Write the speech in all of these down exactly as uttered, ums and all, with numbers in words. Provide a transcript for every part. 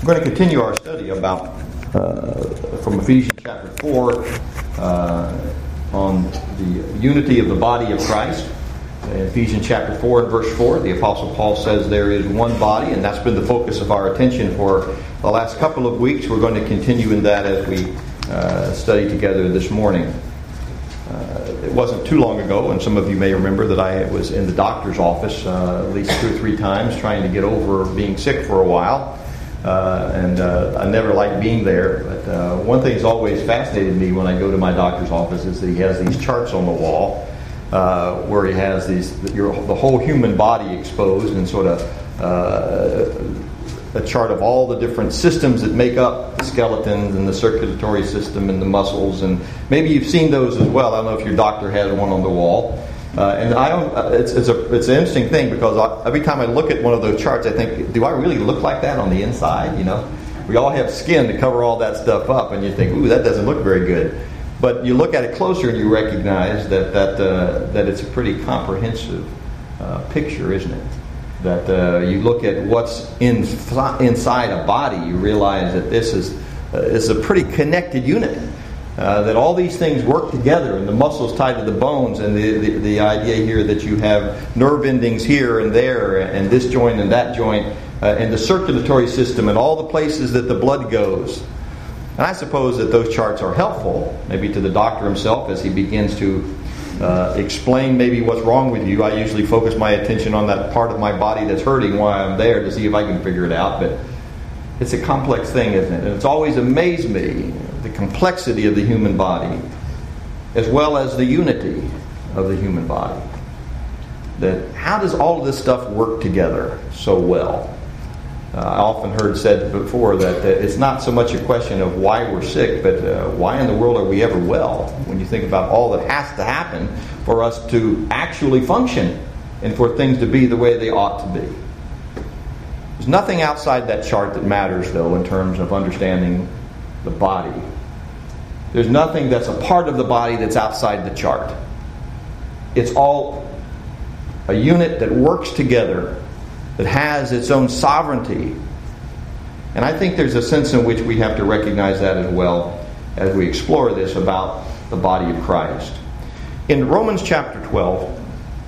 We're going to continue our study about uh, from Ephesians chapter four uh, on the unity of the body of Christ. In Ephesians chapter four and verse four, the Apostle Paul says there is one body, and that's been the focus of our attention for the last couple of weeks. We're going to continue in that as we uh, study together this morning. Uh, it wasn't too long ago, and some of you may remember that I was in the doctor's office uh, at least two or three times trying to get over being sick for a while. Uh, and uh, I never liked being there, but uh, one thing that's always fascinated me when I go to my doctor's office is that he has these charts on the wall uh, where he has these your, the whole human body exposed and sort of uh, a chart of all the different systems that make up the skeletons and the circulatory system and the muscles, and maybe you've seen those as well. I don't know if your doctor has one on the wall. Uh, and I don't. Uh, it's it's a it's an interesting thing because I, every time I look at one of those charts, I think, do I really look like that on the inside? You know, we all have skin to cover all that stuff up, and you think, ooh, that doesn't look very good. But you look at it closer, and you recognize that that uh, that it's a pretty comprehensive uh, picture, isn't it? That uh, you look at what's in, inside a body, you realize that this is uh, is a pretty connected unit. Uh, that all these things work together, and the muscles tied to the bones, and the, the, the idea here that you have nerve endings here and there, and this joint and that joint, uh, and the circulatory system, and all the places that the blood goes. And I suppose that those charts are helpful, maybe to the doctor himself as he begins to uh, explain maybe what's wrong with you. I usually focus my attention on that part of my body that's hurting while I'm there to see if I can figure it out, but it's a complex thing, isn't it? And it's always amazed me, the complexity of the human body, as well as the unity of the human body. That how does all of this stuff work together so well? Uh, I often heard said before that uh, it's not so much a question of why we're sick, but uh, why in the world are we ever well? When you think about all that has to happen for us to actually function and for things to be the way they ought to be. There's nothing outside that chart that matters, though, in terms of understanding the body. There's nothing that's a part of the body that's outside the chart. It's all a unit that works together, that has its own sovereignty. And I think there's a sense in which we have to recognize that as well as we explore this about the body of Christ. In Romans chapter twelve,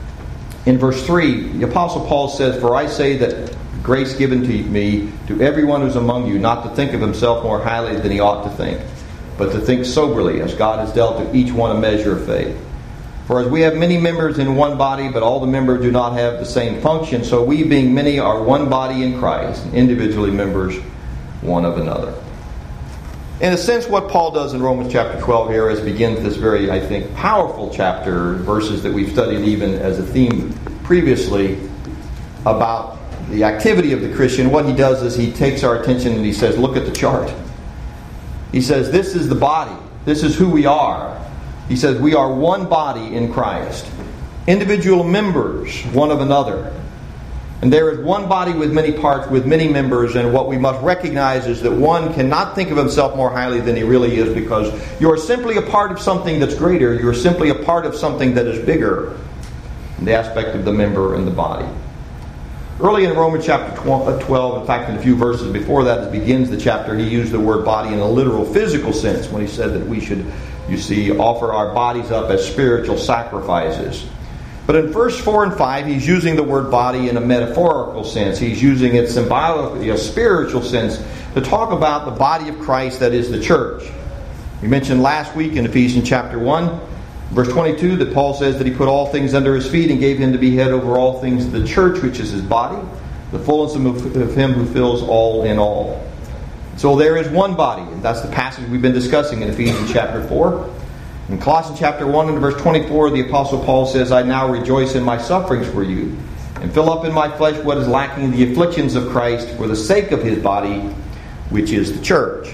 in verse three, the Apostle Paul says, "For I say that grace given to me, to everyone who's among you, not to think of himself more highly than he ought to think, but to think soberly, as God has dealt to each one a measure of faith. For as we have many members in one body, but all the members do not have the same function, so we, being many, are one body in Christ, and individually members one of another." In a sense, what Paul does in Romans chapter twelve here is begins this very, I think, powerful chapter, verses that we've studied even as a theme previously, about the activity of the Christian. What he does is he takes our attention and he says, look at the chart. He says, this is the body. This is who we are. He says, we are one body in Christ. Individual members, one of another. And there is one body with many parts, with many members, and what we must recognize is that one cannot think of himself more highly than he really is, because you are simply a part of something that's greater. You are simply a part of something that is bigger in the aspect of the member and the body. Early in Romans chapter twelve, in fact in a few verses before that, it begins the chapter, he used the word body in a literal physical sense when he said that we should, you see, offer our bodies up as spiritual sacrifices. But in verse four and five, he's using the word body in a metaphorical sense. He's using it symbolically, a spiritual sense, to talk about the body of Christ, that is the church. We mentioned last week in Ephesians chapter one, verse twenty-two, that Paul says that he put all things under his feet and gave him to be head over all things to the church, which is his body, the fullness of him who fills all in all. So there is one body, and that's the passage we've been discussing in Ephesians chapter four. In Colossians chapter one and verse twenty-four, the Apostle Paul says, "I now rejoice in my sufferings for you, and fill up in my flesh what is lacking in the afflictions of Christ for the sake of his body, which is the church."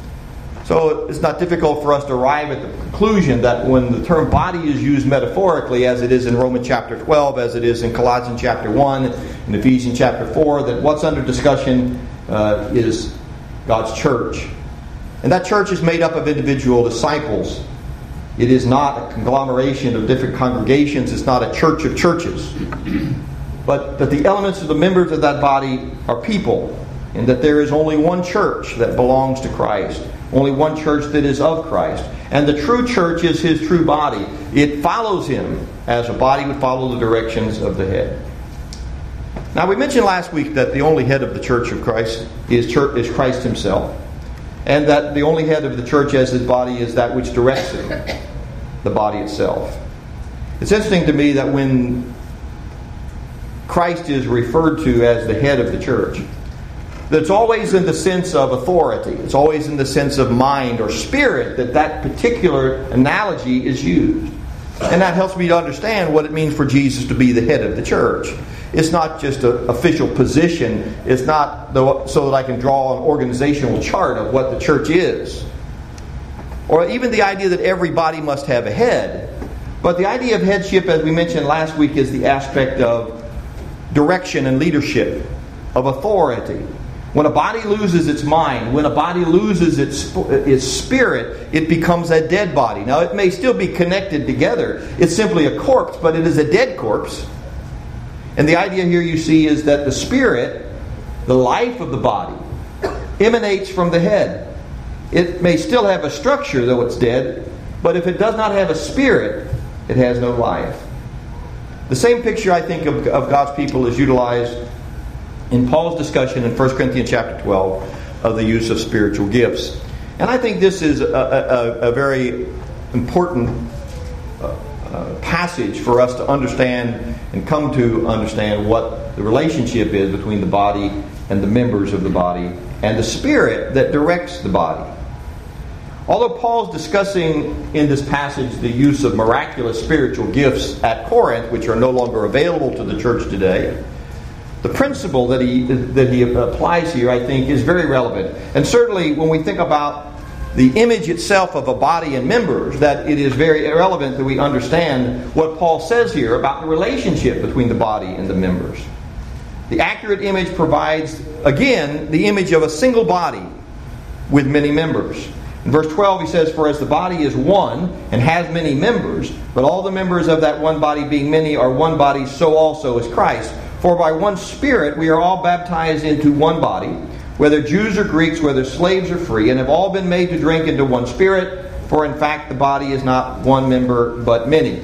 So it's not difficult for us to arrive at the conclusion that when the term body is used metaphorically, as it is in Romans chapter twelve, as it is in Colossians chapter one, and Ephesians chapter four, that what's under discussion uh, is God's church. And that church is made up of individual disciples. It is not a conglomeration of different congregations. It's not a church of churches. But that the elements of the members of that body are people and that there is only one church that belongs to Christ, only one church that is of Christ. And the true church is His true body. It follows Him as a body would follow the directions of the head. Now, we mentioned last week that the only head of the church of Christ is, church, is Christ Himself, and that the only head of the church as His body is that which directs it, the body itself. It's interesting to me that when Christ is referred to as the head of the church, that it's always in the sense of authority. It's always in the sense of mind or spirit that that particular analogy is used. And that helps me to understand what it means for Jesus to be the head of the church. It's not just an official position. It's not the, so that I can draw an organizational chart of what the church is. Or even the idea that every body must have a head. But the idea of headship, as we mentioned last week, is the aspect of direction and leadership, of authority. When a body loses its mind, when a body loses its its spirit, it becomes a dead body. Now, it may still be connected together. It's simply a corpse, but it is a dead corpse. And the idea here you see is that the spirit, the life of the body, emanates from the head. It may still have a structure, though it's dead, but if it does not have a spirit, it has no life. The same picture, I think, of, of God's people is utilized in Paul's discussion in First Corinthians chapter twelve of the use of spiritual gifts. And I think this is a, a, a very important uh, uh, passage for us to understand and come to understand what the relationship is between the body and the members of the body and the spirit that directs the body. Although Paul's discussing in this passage the use of miraculous spiritual gifts at Corinth, which are no longer available to the church today, the principle that he that he applies here, I think, is very relevant. And certainly when we think about the image itself of a body and members, that it is very relevant that we understand what Paul says here about the relationship between the body and the members. The accurate image provides, again, the image of a single body with many members. In verse twelve he says, "For as the body is one and has many members, but all the members of that one body being many are one body, so also is Christ. For by one Spirit we are all baptized into one body, whether Jews or Greeks, whether slaves or free, and have all been made to drink into one Spirit. For in fact the body is not one member, but many."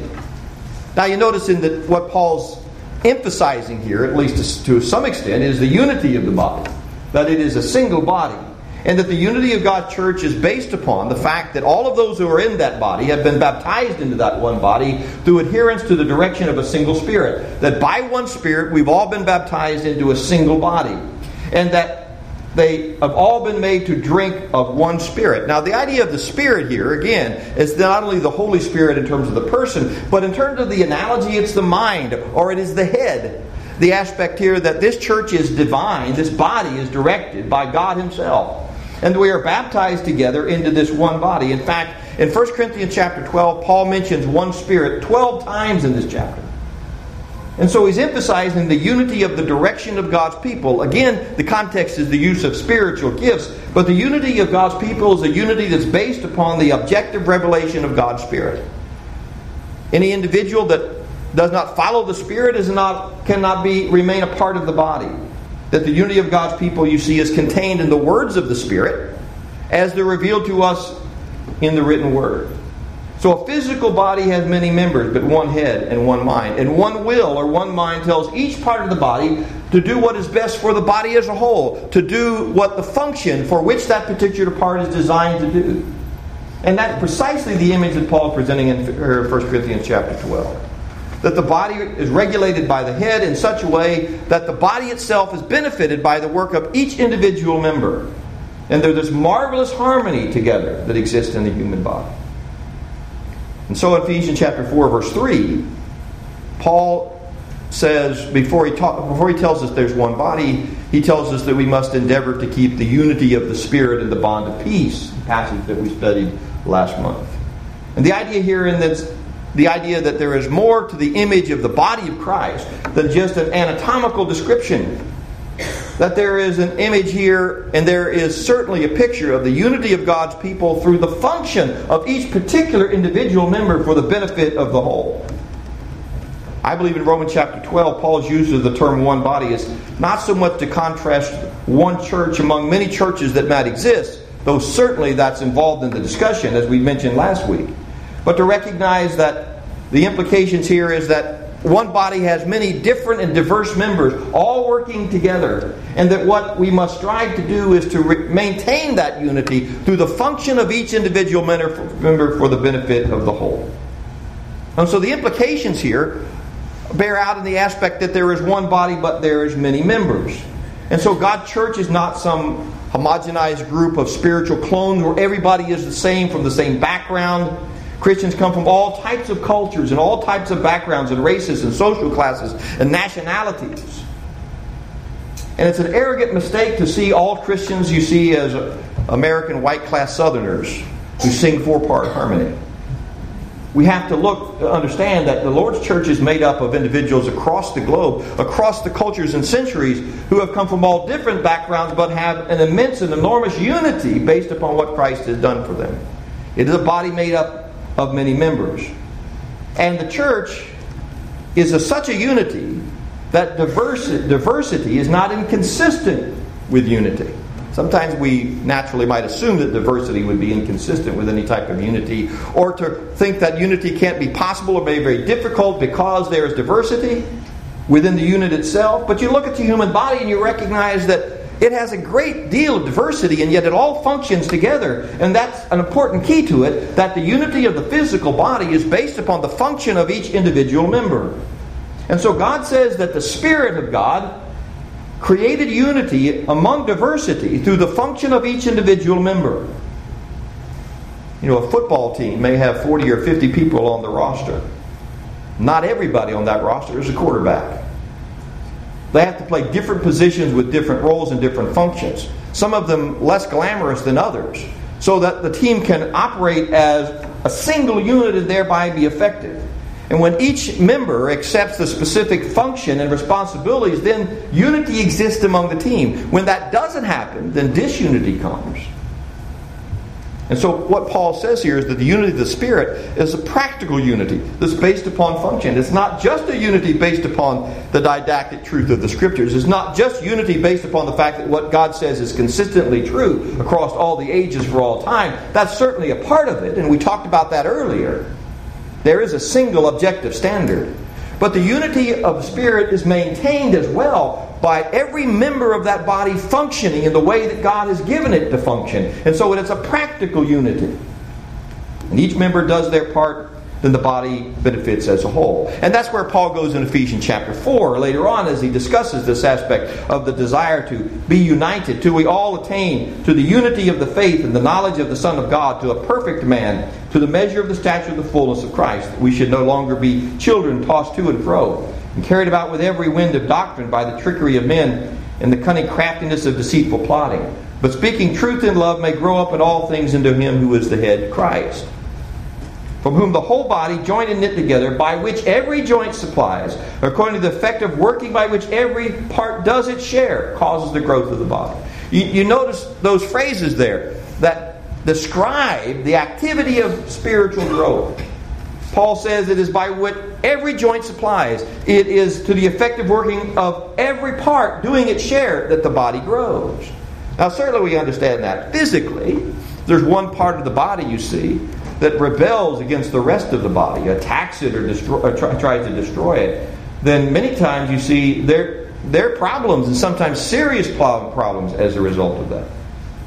Now you notice in the, what Paul's emphasizing here, at least to, to some extent, is the unity of the body. That it is a single body. And that the unity of God's church is based upon the fact that all of those who are in that body have been baptized into that one body through adherence to the direction of a single Spirit. That by one Spirit we've all been baptized into a single body. And that they have all been made to drink of one Spirit. Now the idea of the Spirit here, again, is not only the Holy Spirit in terms of the person, but in terms of the analogy, it's the mind, or it is the head. The aspect here that this church is divine, this body is directed by God Himself. And we are baptized together into this one body. In fact, in First Corinthians chapter twelve, Paul mentions one Spirit twelve times in this chapter. And so he's emphasizing the unity of the direction of God's people. Again, the context is the use of spiritual gifts, but the unity of God's people is a unity that's based upon the objective revelation of God's Spirit. Any individual that does not follow the Spirit is not cannot be remain a part of the body. That the unity of God's people, you see, is contained in the words of the Spirit as they're revealed to us in the written Word. So a physical body has many members, but one head and one mind. And one will or one mind tells each part of the body to do what is best for the body as a whole, to do what the function for which that particular part is designed to do. And that's precisely the image that Paul is presenting in First Corinthians chapter twelve. That the body is regulated by the head in such a way that the body itself is benefited by the work of each individual member. And there's this marvelous harmony together that exists in the human body. And so in Ephesians chapter four, verse three, Paul says, before he, talk, before he tells us there's one body, he tells us that we must endeavor to keep the unity of the Spirit in the bond of peace, the passage that we studied last month. And the idea here in this The idea that there is more to the image of the body of Christ than just an anatomical description. That there is an image here, and there is certainly a picture of the unity of God's people through the function of each particular individual member for the benefit of the whole. I believe in Romans chapter twelve, Paul's use of the term one body is not so much to contrast one church among many churches that might exist, though certainly that's involved in the discussion, as we mentioned last week, but to recognize that the implications here is that one body has many different and diverse members all working together, and that what we must strive to do is to re- maintain that unity through the function of each individual member for the benefit of the whole. And so the implications here bear out in the aspect that there is one body, but there is many members. And so God's church is not some homogenized group of spiritual clones where everybody is the same from the same background. Christians come from all types of cultures and all types of backgrounds and races and social classes and nationalities. And it's an arrogant mistake to see all Christians you see as American white-class Southerners who sing four-part harmony. We have to look to understand that the Lord's church is made up of individuals across the globe, across the cultures and centuries, who have come from all different backgrounds but have an immense and enormous unity based upon what Christ has done for them. It is a body made up of many members. And the church is a, such a unity that diversity, diversity is not inconsistent with unity. Sometimes we naturally might assume that diversity would be inconsistent with any type of unity, or to think that unity can't be possible or may be very difficult because there is diversity within the unit itself. But you look at the human body and you recognize that it has a great deal of diversity, and yet it all functions together. And that's an important key to it, that the unity of the physical body is based upon the function of each individual member. And so God says that the Spirit of God created unity among diversity through the function of each individual member. You know, a football team may have forty or fifty people on the roster. Not everybody on that roster is a quarterback. They have to play different positions with different roles and different functions. Some of them less glamorous than others, so that the team can operate as a single unit and thereby be effective. And when each member accepts the specific function and responsibilities, then unity exists among the team. When that doesn't happen, then disunity comes. And so what Paul says here is that the unity of the Spirit is a practical unity that's based upon function. It's not just a unity based upon the didactic truth of the Scriptures. It's not just unity based upon the fact that what God says is consistently true across all the ages for all time. That's certainly a part of it, and we talked about that earlier. There is a single objective standard. But the unity of the Spirit is maintained as well by every member of that body functioning in the way that God has given it to function. And so it's a practical unity. And each member does their part, then the body benefits as a whole. And that's where Paul goes in Ephesians chapter four later on, as he discusses this aspect of the desire to be united, till we all attain to the unity of the faith and the knowledge of the Son of God, to a perfect man, to the measure of the stature of the fullness of Christ. We should no longer be children tossed to and fro and carried about with every wind of doctrine by the trickery of men and the cunning craftiness of deceitful plotting. But speaking truth in love may grow up in all things into Him who is the head, Christ, from whom the whole body, joined and knit together, by which every joint supplies, according to the effective working by which every part does its share, causes the growth of the body. You, you notice those phrases there that describe the activity of spiritual growth. Paul says it is by what every joint supplies. It is to the effective working of every part doing its share that the body grows. Now certainly we understand that physically. There's one part of the body, you see, that rebels against the rest of the body, attacks it or, destroy, or try, tries to destroy it. Then many times you see there, there are problems, and sometimes serious problems as a result of that.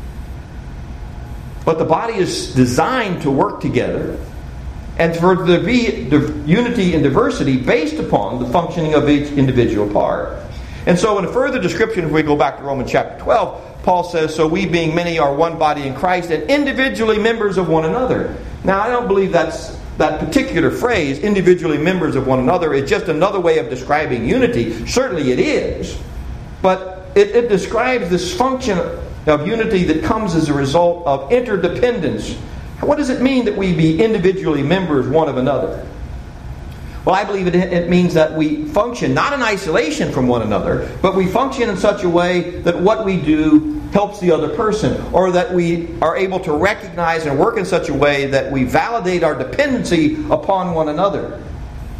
But the body is designed to work together and for there to be unity and diversity based upon the functioning of each individual part. And so in a further description, if we go back to Romans chapter twelve, Paul says, so we being many are one body in Christ and individually members of one another. Now I don't believe that's that particular phrase, individually members of one another, is just another way of describing unity. Certainly it is. But it, it describes this function of unity that comes as a result of interdependence. What does it mean that we be individually members one of another? Well, I believe it, it means that we function not in isolation from one another, but we function in such a way that what we do helps the other person, or that we are able to recognize and work in such a way that we validate our dependency upon one another.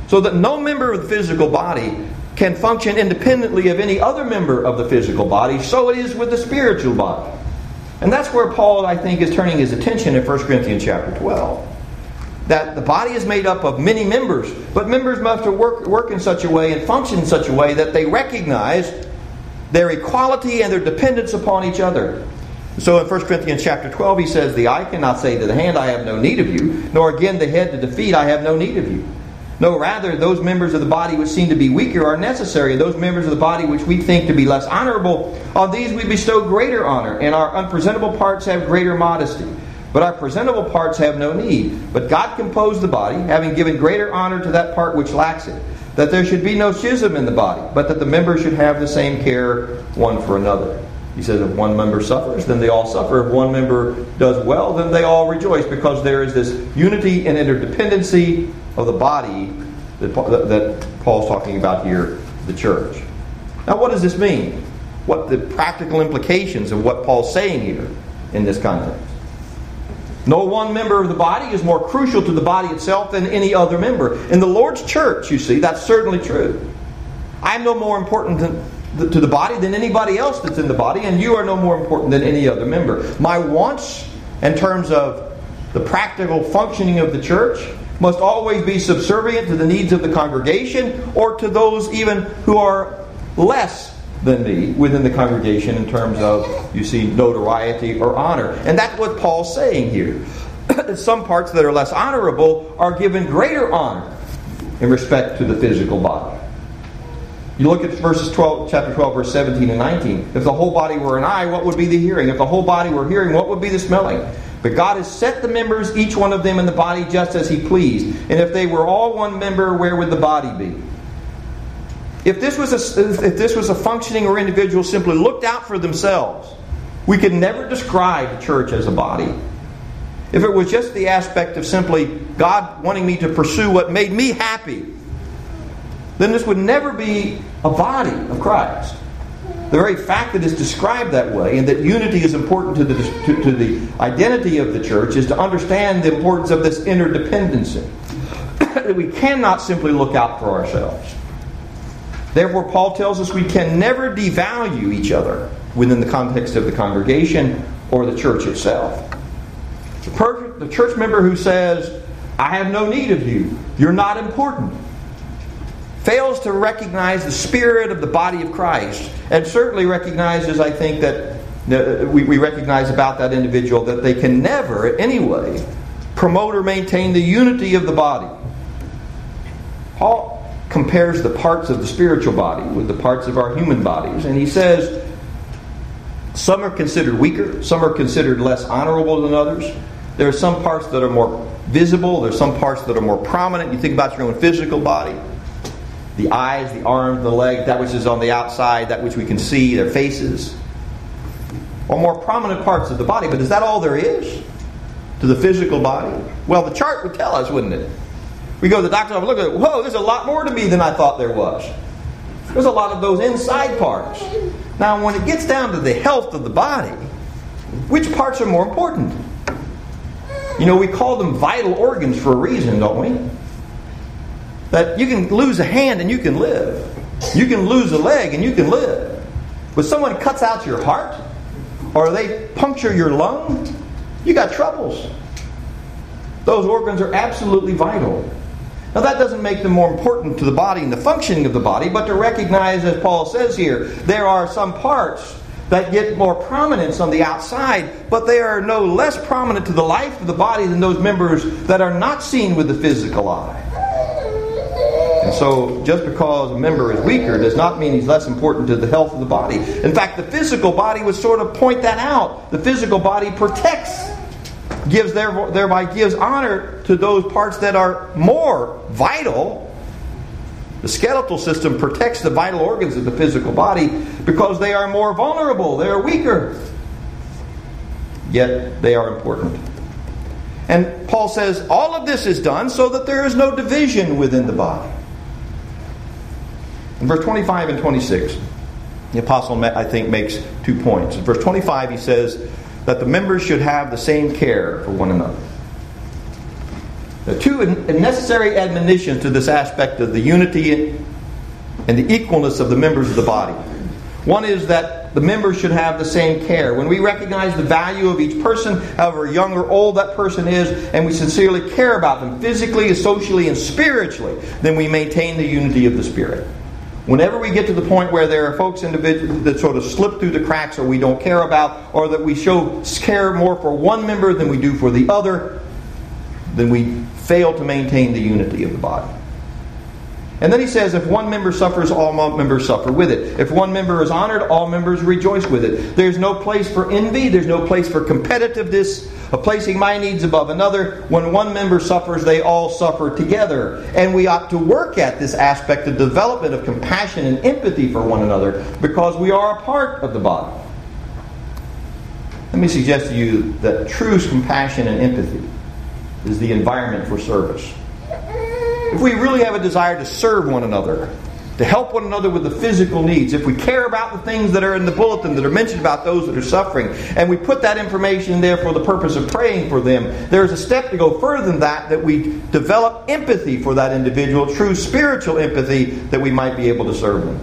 So that no member of the physical body can function independently of any other member of the physical body, so it is with the spiritual body. And that's where Paul, I think, is turning his attention in First Corinthians chapter twelve. That the body is made up of many members, but members must work, work in such a way and function in such a way that they recognize their equality and their dependence upon each other. So in First Corinthians chapter twelve, he says, the eye cannot say to the hand, I have no need of you, nor again the head to the feet, I have no need of you. No, rather, those members of the body which seem to be weaker are necessary. Those members of the body which we think to be less honorable, on these we bestow greater honor, and our unpresentable parts have greater modesty. But our presentable parts have no need. But God composed the body, having given greater honor to that part which lacks it, that there should be no schism in the body, but that the members should have the same care one for another. He says, if one member suffers, then they all suffer. If one member does well, then they all rejoice, because there is this unity and interdependency of the body that, that Paul's talking about here, the church. Now, what does this mean? What the practical implications of what Paul's saying here in this context? No one member of the body is more crucial to the body itself than any other member. In the Lord's church, you see, that's certainly true. I'm no more important than, to the body than anybody else that's in the body, and you are no more important than any other member. My wants, in terms of the practical functioning of the church, must always be subservient to the needs of the congregation, or to those even who are less than me within the congregation in terms of, you see, notoriety or honor. And that's what Paul's saying here. Some parts that are less honorable are given greater honor in respect to the physical body. You look at verses twelve, chapter twelve, verse seventeen and nineteen. If the whole body were an eye, what would be the hearing? If the whole body were hearing, what would be the smelling? But God has set the members, each one of them in the body, just as He pleased. And if they were all one member, where would the body be? If this was a, if this was a functioning or individual simply looked out for themselves, we could never describe the church as a body. If it was just the aspect of simply God wanting me to pursue what made me happy, then this would never be a body of Christ. The very fact that it's described that way, and that unity is important to the, to, to the identity of the church, is to understand the importance of this interdependency. That we cannot simply look out for ourselves. Therefore, Paul tells us we can never devalue each other within the context of the congregation or the church itself. The, per- the church member who says, I have no need of you, you're not important, fails to recognize the spirit of the body of Christ, and certainly recognizes, I think, that uh, we, we recognize about that individual that they can never, in any way, promote or maintain the unity of the body. Paul compares the parts of the spiritual body with the parts of our human bodies, and he says some are considered weaker, some are considered less honorable than others. There are some parts that are more visible, there are some parts that are more prominent. You think about your own physical body. The eyes, the arms, the legs, that which is on the outside, that which we can see, their faces, are more prominent parts of the body. But is that all there is to the physical body? Well, the chart would tell us, wouldn't it? We go to the doctor and look at it. Whoa, there's a lot more to me than I thought there was. There's a lot of those inside parts. Now, when it gets down to the health of the body, which parts are more important? You know, we call them vital organs for a reason, don't we? That you can lose a hand and you can live. You can lose a leg and you can live. But someone cuts out your heart, or they puncture your lung, you got troubles. Those organs are absolutely vital. Now, that doesn't make them more important to the body and the functioning of the body, but to recognize, as Paul says here, there are some parts that get more prominence on the outside, but they are no less prominent to the life of the body than those members that are not seen with the physical eye. And so, just because a member is weaker does not mean he's less important to the health of the body. In fact, the physical body would sort of point that out. The physical body protects, gives thereby gives honor to those parts that are more vital. The skeletal system protects the vital organs of the physical body because they are more vulnerable, they are weaker. Yet they are important. And Paul says all of this is done so that there is no division within the body. In verse twenty-five and twenty-six, the apostle, I think, makes two points. In verse twenty-five, he says that the members should have the same care for one another. two necessary admonitions to this aspect of the unity and the equalness of the members of the body. One is that the members should have the same care. When we recognize the value of each person, however young or old that person is, and we sincerely care about them physically, socially, and spiritually, then we maintain the unity of the Spirit. Whenever we get to the point where there are folks individuals that sort of slip through the cracks or we don't care about, or that we show care more for one member than we do for the other, then we fail to maintain the unity of the body. And then he says, if one member suffers, all members suffer with it. If one member is honored, all members rejoice with it. There's no place for envy. There's no place for competitiveness, of placing my needs above another. When one member suffers, they all suffer together. And we ought to work at this aspect of development of compassion and empathy for one another, because we are a part of the body. Let me suggest to you that true compassion and empathy is the environment for service. If we really have a desire to serve one another, to help one another with the physical needs, if we care about the things that are in the bulletin that are mentioned about those that are suffering, and we put that information in there for the purpose of praying for them, there's a step to go further than that, that we develop empathy for that individual, true spiritual empathy, that we might be able to serve them.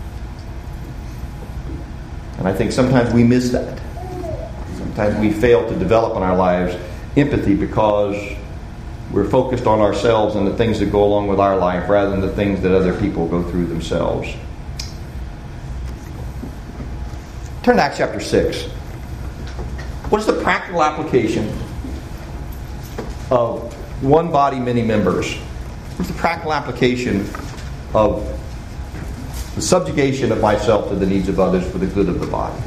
And I think sometimes we miss that. Sometimes we fail to develop in our lives empathy because we're focused on ourselves and the things that go along with our life rather than the things that other people go through themselves. Turn to Acts chapter six. What is the practical application of one body, many members? What's the practical application of the subjugation of myself to the needs of others for the good of the body?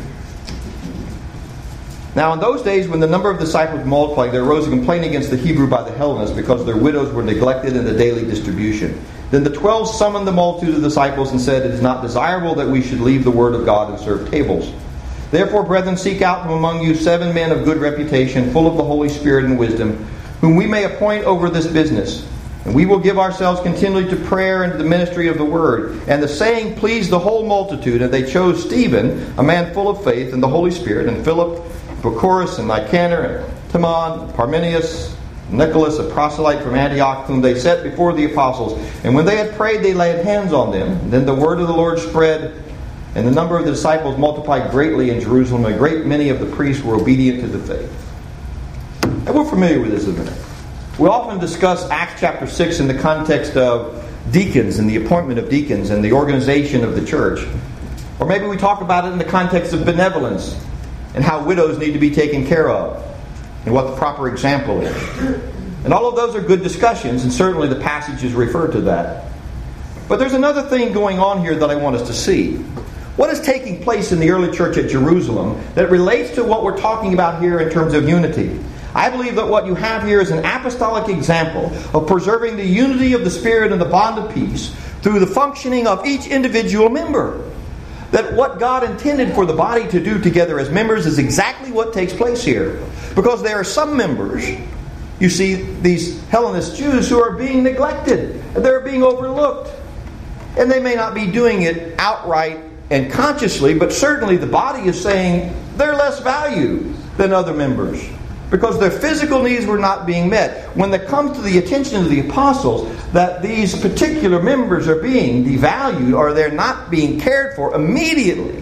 Now, in those days, when the number of disciples multiplied, there arose a complaint against the Hebrew by the Hellenists because their widows were neglected in the daily distribution. Then the twelve summoned the multitude of disciples and said, "It is not desirable that we should leave the word of God and serve tables. Therefore, brethren, seek out from among you seven men of good reputation, full of the Holy Spirit and wisdom, whom we may appoint over this business. And we will give ourselves continually to prayer and to the ministry of the word." And the saying pleased the whole multitude, and they chose Stephen, a man full of faith and the Holy Spirit, and Philip, Prochorus, and Nicanor, and Timon, Parmenius, Nicholas, a proselyte from Antioch, whom they set before the apostles. And when they had prayed, they laid hands on them. And then the word of the Lord spread, and the number of the disciples multiplied greatly in Jerusalem. A great many of the priests were obedient to the faith. And we're familiar with this, isn't it? We often discuss Acts chapter six in the context of deacons and the appointment of deacons and the organization of the church. Or maybe we talk about it in the context of benevolence and how widows need to be taken care of and what the proper example is. And all of those are good discussions, and certainly the passages refer to that. But there's another thing going on here that I want us to see. What is taking place in the early church at Jerusalem that relates to what we're talking about here in terms of unity? I believe that what you have here is an apostolic example of preserving the unity of the Spirit and the bond of peace through the functioning of each individual member. That what God intended for the body to do together as members is exactly what takes place here. Because there are some members, you see, these Hellenist Jews who are being neglected. They're being overlooked. And they may not be doing it outright and consciously, but certainly the body is saying they're less valued than other members, because their physical needs were not being met. When it comes to the attention of the apostles that these particular members are being devalued or they're not being cared for, immediately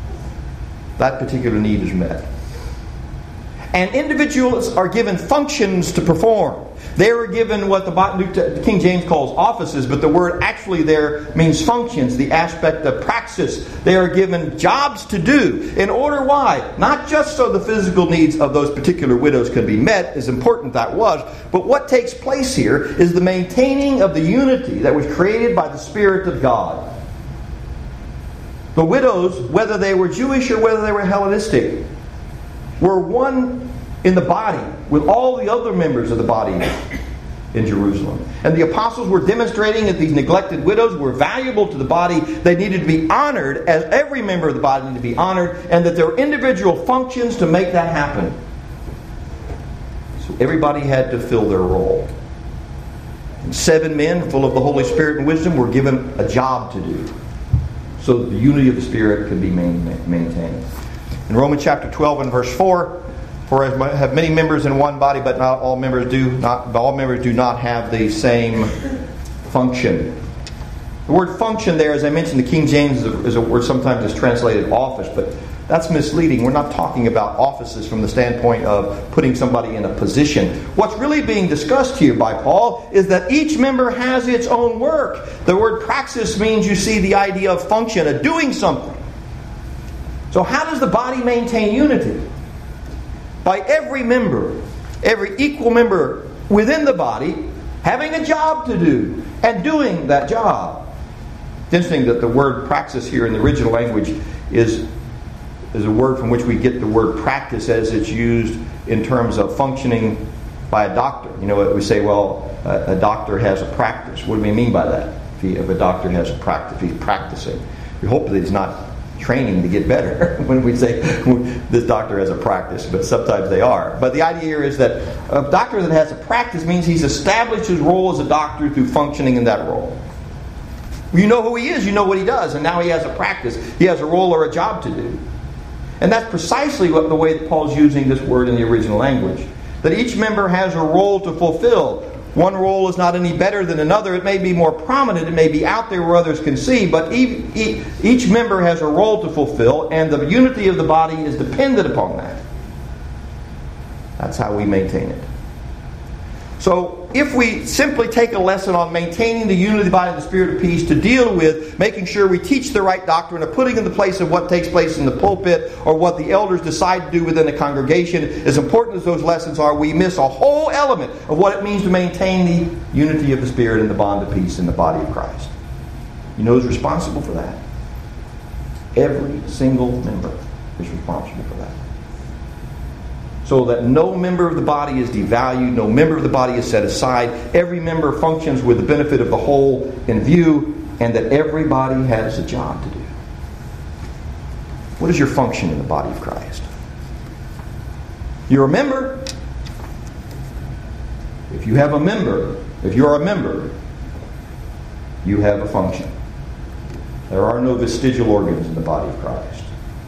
that particular need is met. And individuals are given functions to perform. They were given what the King James calls offices, but the word actually there means functions, the aspect of praxis. They are given jobs to do. In order, why? Not just so the physical needs of those particular widows could be met, as important that was, but what takes place here is the maintaining of the unity that was created by the Spirit of God. The widows, whether they were Jewish or whether they were Hellenistic, were one in the body with all the other members of the body in Jerusalem. And the apostles were demonstrating that these neglected widows were valuable to the body. They needed to be honored, as every member of the body needed to be honored, and that there were individual functions to make that happen. So everybody had to fill their role. And seven men full of the Holy Spirit and wisdom were given a job to do, so that the unity of the Spirit could be maintained. In Romans chapter twelve and verse four, For as I have many members in one body, but not all members do not all members do not have the same function. The word function there, as I mentioned, the King James is a, is a word sometimes is translated office, but that's misleading. We're not talking about offices from the standpoint of putting somebody in a position. What's really being discussed here by Paul is that each member has its own work. The word praxis means, you see, the idea of function, of doing something. So how does the body maintain unity? By every member, every equal member within the body, having a job to do and doing that job. It's interesting that the word praxis here in the original language is, is a word from which we get the word practice as it's used in terms of functioning by a doctor. You know, we say, well, a, a doctor has a practice. What do we mean by that? If, he, if a doctor has a practice, if he's practicing. We hope that he's not training to get better when we say this doctor has a practice, but sometimes they are. But the idea here is that a doctor that has a practice means he's established his role as a doctor through functioning in that role. You know who he is, you know what he does, and now he has a practice. He has a role or a job to do. And that's precisely what the way that Paul's using this word in the original language. That each member has a role to fulfill. One role is not any better than another. It may be more prominent. It may be out there where others can see. But each member has a role to fulfill, and the unity of the body is dependent upon that. That's how we maintain it. So if we simply take a lesson on maintaining the unity of the body and the spirit of peace to deal with making sure we teach the right doctrine or putting in the place of what takes place in the pulpit or what the elders decide to do within the congregation, as important as those lessons are, we miss a whole element of what it means to maintain the unity of the spirit and the bond of peace in the body of Christ. You know who's responsible for that? Every single member is responsible for that. So that no member of the body is devalued, no member of the body is set aside. Every member functions with the benefit of the whole in view, and that everybody has a job to do. What is your function in the body of Christ? You're a member. If you have a member, if you're a member, you have a function. There are no vestigial organs in the body of Christ.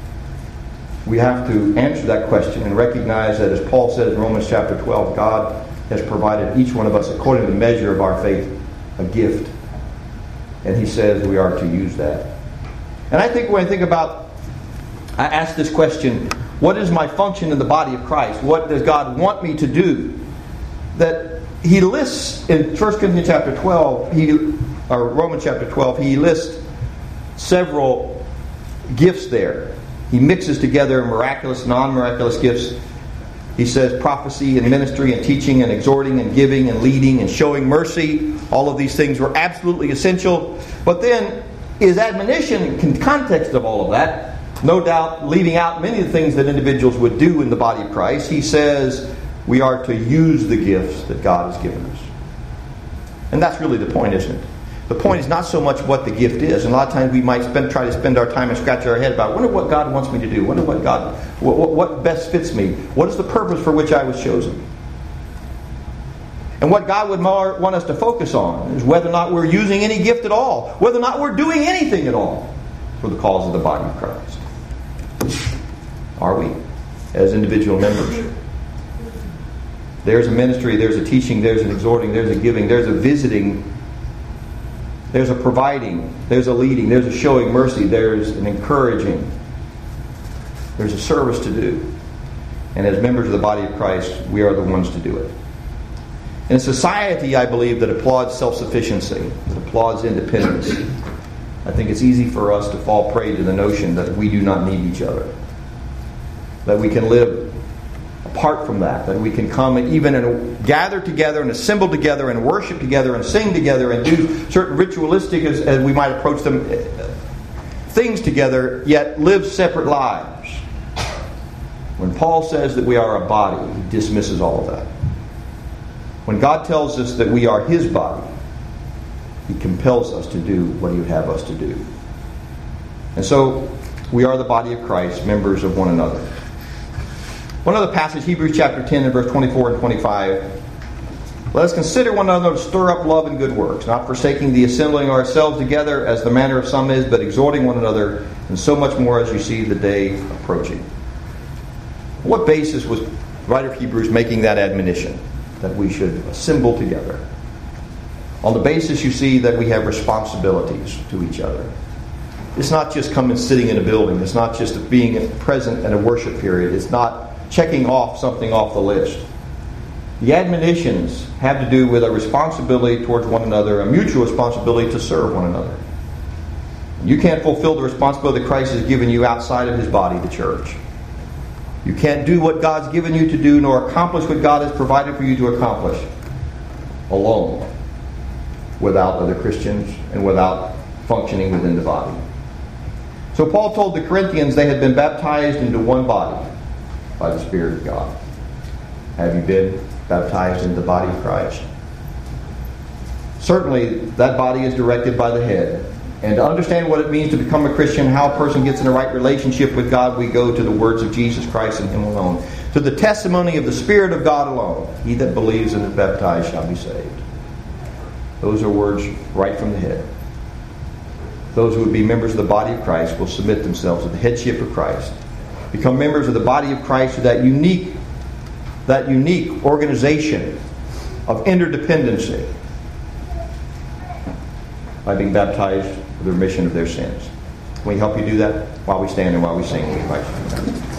We have to answer that question and recognize that, as Paul said in Romans chapter twelve, God has provided each one of us, according to the measure of our faith, a gift. And He says we are to use that. And I think when I think about, I ask this question, what is my function in the body of Christ? What does God want me to do? That He lists in First Corinthians chapter twelve, he, or Romans chapter twelve, He lists several gifts there. He mixes together miraculous, non-miraculous gifts. He says prophecy and ministry and teaching and exhorting and giving and leading and showing mercy. All of these things were absolutely essential. But then his admonition in context of all of that, no doubt leaving out many of the things that individuals would do in the body of Christ, he says we are to use the gifts that God has given us. And that's really the point, isn't it? The point is not so much what the gift is. And a lot of times we might spend, try to spend our time and scratch our head about, I wonder what God wants me to do. I wonder what God, what, what, what best fits me. What is the purpose for which I was chosen? And what God would more want us to focus on is whether or not we're using any gift at all. Whether or not we're doing anything at all for the cause of the body of Christ. Are we? As individual members. There's a ministry, there's a teaching, there's an exhorting, there's a giving, there's a visiting. There's a providing, there's a leading, there's a showing mercy, there's an encouraging. There's a service to do. And as members of the body of Christ, we are the ones to do it. In a society, I believe, that applauds self-sufficiency, that applauds independence, I think it's easy for us to fall prey to the notion that we do not need each other. That we can live apart from that, that we can come and even and gather together and assemble together and worship together and sing together and do certain ritualistic, as, as we might approach them, things together, yet live separate lives. When Paul says that we are a body, he dismisses all of that. When God tells us that we are His body, He compels us to do what He would have us to do. And so, we are the body of Christ, members of one another. One other passage, Hebrews chapter ten and verse twenty-four and twenty-five. Let us consider one another to stir up love and good works, not forsaking the assembling ourselves together as the manner of some is, but exhorting one another, and so much more as you see the day approaching. What basis was The writer of Hebrews making that admonition that we should assemble together. On the basis, you see, that we have responsibilities to each other. It's not just coming sitting in a building. It's not just being present at a worship period. It's not checking off something off the list. The admonitions have to do with a responsibility towards one another, a mutual responsibility to serve one another. You can't fulfill the responsibility that Christ has given you outside of His body, the church. You can't do what God's given you to do, nor accomplish what God has provided for you to accomplish alone, without other Christians and without functioning within the body. So Paul told the Corinthians they had been baptized into one body by the Spirit of God. Have you been baptized into the body of Christ? Certainly, that body is directed by the head. And to understand what it means to become a Christian, how a person gets in the right relationship with God, we go to the words of Jesus Christ and Him alone. To the testimony of the Spirit of God alone. He that believes and is baptized shall be saved. Those are words right from the head. Those who would be members of the body of Christ will submit themselves to the headship of Christ. Become members of the body of Christ through that unique, that unique organization of interdependency by being baptized for the remission of their sins. Can we help you do that while we stand and while we sing?